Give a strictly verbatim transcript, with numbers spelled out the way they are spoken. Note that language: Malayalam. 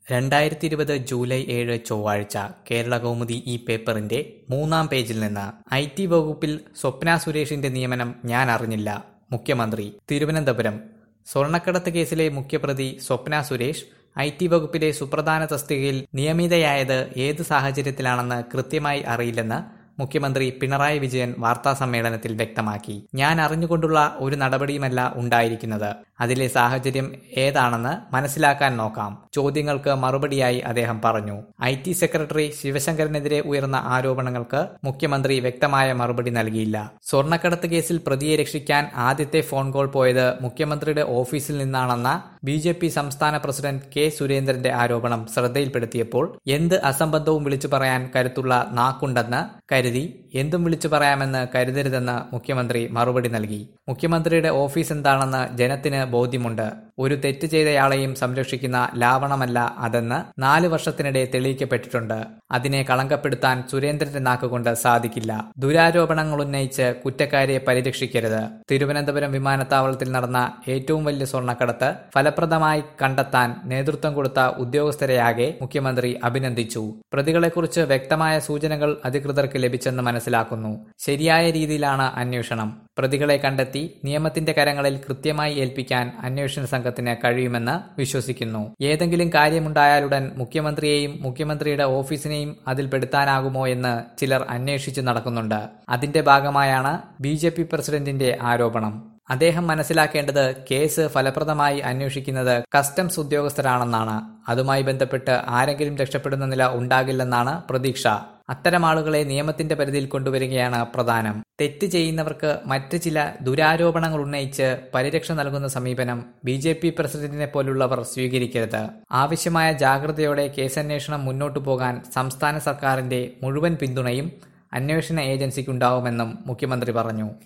രണ്ടായിരത്തി ഇരുപത് ജൂലൈ ഏഴ് ചൊവ്വാഴ്ച കേരളകൗമുദി ഈ പേപ്പറിന്റെ മൂന്നാം പേജിൽ നിന്ന് ഐ ടി വകുപ്പിൽ സ്വപ്ന സുരേഷിന്റെ നിയമനം ഞാൻ അറിഞ്ഞില്ല. മുഖ്യമന്ത്രി തിരുവനന്തപുരം. സ്വർണ്ണക്കടത്ത് കേസിലെ മുഖ്യപ്രതി സ്വപ്ന സുരേഷ് ഐ ടി വകുപ്പിലെ സുപ്രധാന തസ്തികയിൽ നിയമിതയായത് ഏത് സാഹചര്യത്തിലാണെന്ന് കൃത്യമായി അറിയില്ലെന്ന് മുഖ്യമന്ത്രി പിണറായി വിജയൻ വാർത്താസമ്മേളനത്തിൽ വ്യക്തമാക്കി. ഞാൻ അറിഞ്ഞുകൊണ്ടുള്ള ഒരു നടപടിയുമല്ല ഉണ്ടായിരിക്കുന്നത്. അതിലെ സാഹചര്യം ഏതാണെന്ന് മനസ്സിലാക്കാൻ നോക്കാം. ചോദ്യങ്ങൾക്ക് മറുപടിയായി അദ്ദേഹം പറഞ്ഞു. ഐ ടി സെക്രട്ടറി ശിവശങ്കരനെതിരെ ഉയർന്ന ആരോപണങ്ങൾക്ക് മുഖ്യമന്ത്രി വ്യക്തമായ മറുപടി നൽകിയില്ല. സ്വർണ്ണക്കടത്ത് കേസിൽ പ്രതിയെ രക്ഷിക്കാൻ ആദ്യത്തെ ഫോൺ കോൾ പോയത് മുഖ്യമന്ത്രിയുടെ ഓഫീസിൽ നിന്നാണെന്ന ബി ജെ പി സംസ്ഥാന പ്രസിഡന്റ് കെ സുരേന്ദ്രന്റെ ആരോപണം ശ്രദ്ധയിൽപ്പെടുത്തിയപ്പോൾ എന്ത് അസംബന്ധവും വിളിച്ചു പറയാൻ കരുത്തുള്ള നാക്കുണ്ടെന്ന് കരുതി എന്തും വിളിച്ചു പറയാമെന്ന് കരുതരുതെന്ന് മുഖ്യമന്ത്രി മറുപടി നൽകി. മുഖ്യമന്ത്രിയുടെ ഓഫീസ് എന്താണെന്ന് ജനത്തിന് ബോധ്യമുണ്ട്. ഒരു തെറ്റ് ചെയ്തയാളെയും സംരക്ഷിക്കുന്ന ലാവണമല്ല അതെന്ന് നാല് വർഷത്തിനിടെ തെളിയിക്കപ്പെട്ടിട്ടുണ്ട്. അതിനെ കളങ്കപ്പെടുത്താൻ സുരേന്ദ്രന്റെ നാക്കുകൊണ്ട് സാധിക്കില്ല. ദുരാരോപണങ്ങൾ ഉന്നയിച്ച് കുറ്റക്കാരെ പരിരക്ഷിക്കരുത്. തിരുവനന്തപുരം വിമാനത്താവളത്തിൽ നടന്ന ഏറ്റവും വലിയ സ്വർണ്ണക്കടത്ത് ഫലപ്രദമായി കണ്ടെത്താൻ നേതൃത്വം കൊടുത്ത ഉദ്യോഗസ്ഥരെയാകെ മുഖ്യമന്ത്രി അഭിനന്ദിച്ചു. പ്രതികളെക്കുറിച്ച് വ്യക്തമായ സൂചനകൾ അധികൃതർക്ക് ലഭിച്ചെന്ന് മനസ്സിലാക്കുന്നു. ശരിയായ രീതിയിലാണ് അന്വേഷണം. പ്രതികളെ കണ്ടെത്തി നിയമത്തിന്റെ കരങ്ങളിൽ കൃത്യമായി ഏൽപ്പിക്കാൻ അന്വേഷണ സംഘത്തിന് കഴിയുമെന്ന് വിശ്വസിക്കുന്നു. ഏതെങ്കിലും കാര്യമുണ്ടായാലുടൻ മുഖ്യമന്ത്രിയെയും മുഖ്യമന്ത്രിയുടെ ഓഫീസിനെയും അതിൽ പെടുത്താനാകുമോ എന്ന് ചിലർ അന്വേഷിച്ചു നടക്കുന്നുണ്ട്. അതിന്റെ ഭാഗമായാണ് ബി ജെ പി പ്രസിഡന്റിന്റെ ആരോപണം. അദ്ദേഹം മനസ്സിലാക്കേണ്ടത് കേസ് ഫലപ്രദമായി അന്വേഷിക്കുന്നത് കസ്റ്റംസ് ഉദ്യോഗസ്ഥരാണെന്നാണ്. അതുമായി ബന്ധപ്പെട്ട് ആരെങ്കിലും രക്ഷപ്പെടുന്ന നില ഉണ്ടാകില്ലെന്നാണ് പ്രതീക്ഷ. അത്തരം ആളുകളെ നിയമത്തിന്റെ പരിധിയിൽ കൊണ്ടുവരികയാണ് പ്രധാനം. തെറ്റ് ചെയ്യുന്നവർക്ക് മറ്റ് ചില ദുരാരോപണങ്ങൾ ഉന്നയിച്ച് പരിരക്ഷ നൽകുന്ന സമീപനം ബി ജെ പി പ്രസിഡന്റിനെ പോലുള്ളവർ സ്വീകരിക്കരുത്. ആവശ്യമായ ജാഗ്രതയോടെ കേസന്വേഷണം മുന്നോട്ടു പോകാൻ സംസ്ഥാന സർക്കാരിന്റെ മുഴുവൻ പിന്തുണയും അന്വേഷണ ഏജൻസിക്കുണ്ടാവുമെന്നും മുഖ്യമന്ത്രി പറഞ്ഞു.